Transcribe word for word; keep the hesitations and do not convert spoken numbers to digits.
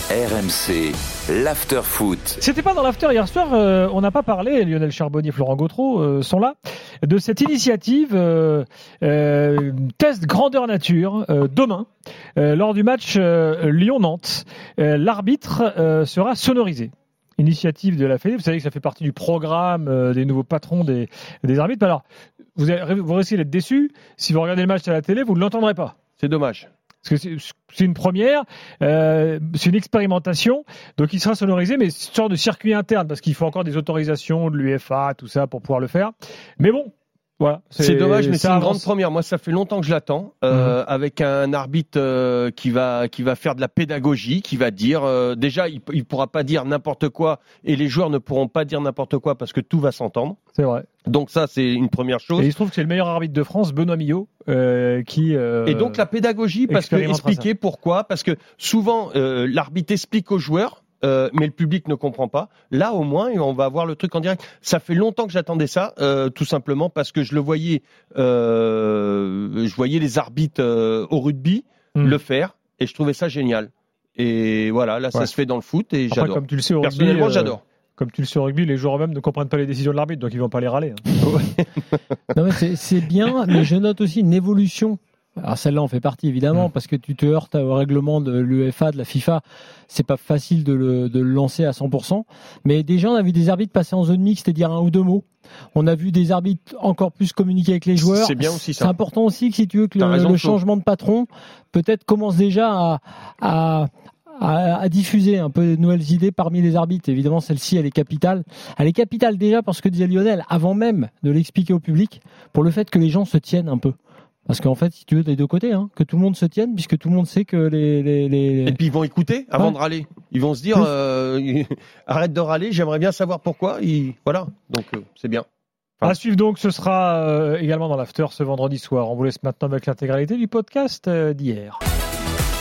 R M C, l'after-foot. C'était pas dans l'after hier soir, euh, on n'a pas parlé, Lionel Charbonnier et Florent Gautreau euh, sont là, de cette initiative euh, euh, test grandeur nature euh, demain, euh, lors du match euh, Lyon-Nantes. Euh, l'arbitre euh, sera sonorisé. Initiative de la Fédé, vous savez que ça fait partie du programme euh, des nouveaux patrons des, des arbitres. Alors, vous, avez, vous risquez d'être déçus, si vous regardez le match à la télé, vous ne l'entendrez pas. C'est dommage. Parce que c'est, c'est une première, euh, c'est une expérimentation, donc il sera sonorisé, mais c'est une sorte de circuit interne, parce qu'il faut encore des autorisations de l'U E F A, tout ça, pour pouvoir le faire. Mais bon, voilà. C'est, c'est dommage, mais c'est une avance. grande première. Moi, ça fait longtemps que je l'attends, euh, mmh. avec un arbitre euh, qui va qui va faire de la pédagogie, qui va dire euh, déjà, il il pourra pas dire n'importe quoi, et les joueurs ne pourront pas dire n'importe quoi parce que tout va s'entendre. C'est vrai. Donc ça, c'est une première chose. Et il se trouve que c'est le meilleur arbitre de France, Benoît Millot, euh, qui euh, et donc la pédagogie, parce que expliquer ça. Pourquoi, parce que souvent euh, l'arbitre explique aux joueurs. Euh, mais le public ne comprend pas. Là, au moins, on va avoir le truc en direct. Ça fait longtemps que j'attendais ça, euh, tout simplement parce que je le voyais, euh, je voyais les arbitres euh, au rugby mmh. le faire, et je trouvais ça génial. Et voilà, là, ouais. ça se fait dans le foot, et Après, j'adore. Comme tu le sais au rugby, personnellement, euh, j'adore. Comme tu le sais au rugby, les joueurs eux-mêmes ne comprennent pas les décisions de l'arbitre, donc ils vont pas les râler. Hein. non, mais c'est, c'est bien, mais je note aussi une évolution. Alors celle-là en fait partie évidemment, mmh. parce que tu te heurtes au règlement de l'U E F A, de la FIFA, c'est pas facile de le, de le lancer à cent pour cent, mais déjà on a vu des arbitres passer en zone mixte et dire un ou deux mots. On a vu des arbitres encore plus communiquer avec les joueurs. C'est bien aussi ça. C'est important aussi que si tu veux que le, le changement de patron peut-être commence déjà à, à À, à diffuser un peu de nouvelles idées parmi les arbitres. Évidemment, celle-ci, elle est capitale. Elle est capitale déjà parce que disait Lionel, avant même de l'expliquer au public, pour le fait que les gens se tiennent un peu. Parce qu'en fait, si tu veux, des deux côtés, hein, que tout le monde se tienne, puisque tout le monde sait que les... les, les... Et puis ils vont écouter avant ouais. de râler. Ils vont se dire, euh, arrête de râler, j'aimerais bien savoir pourquoi. Ils... Voilà, donc euh, c'est bien. Enfin, à suivre donc, ce sera euh, également dans l'after ce vendredi soir. On vous laisse maintenant avec l'intégralité du podcast euh, d'hier.